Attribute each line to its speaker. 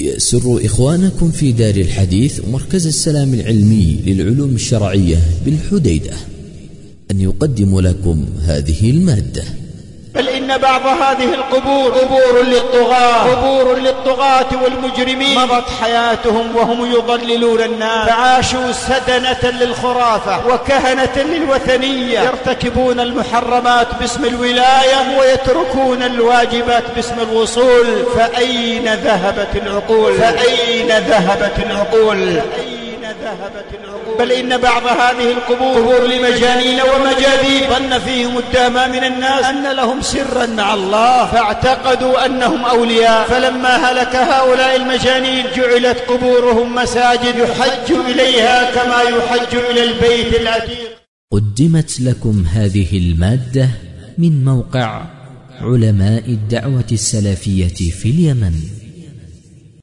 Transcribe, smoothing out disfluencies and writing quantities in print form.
Speaker 1: يسر إخوانكم في دار الحديث ومركز السلام العلمي للعلوم الشرعية بالحديدة أن يقدم لكم هذه المادة.
Speaker 2: بل إن بعض هذه القبور قبور للطغاة والمجرمين، مضت حياتهم وهم يضللون الناس، فعاشوا سدنة للخرافة وكهنة للوثنية، يرتكبون المحرمات باسم الولاية ويتركون الواجبات باسم الوصول. فأين ذهبت العقول؟ بل إن بعض هذه القبور لمجانين ومجاذيب ظن فيهم الدهماء من الناس أن لهم سرا مع الله، فاعتقدوا أنهم أولياء. فلما هلك هؤلاء المجانين جعلت قبورهم مساجد يحج إليها كما يحج إلى البيت العتيق.
Speaker 1: قدمت لكم هذه المادة من موقع علماء الدعوة السلفية في اليمن.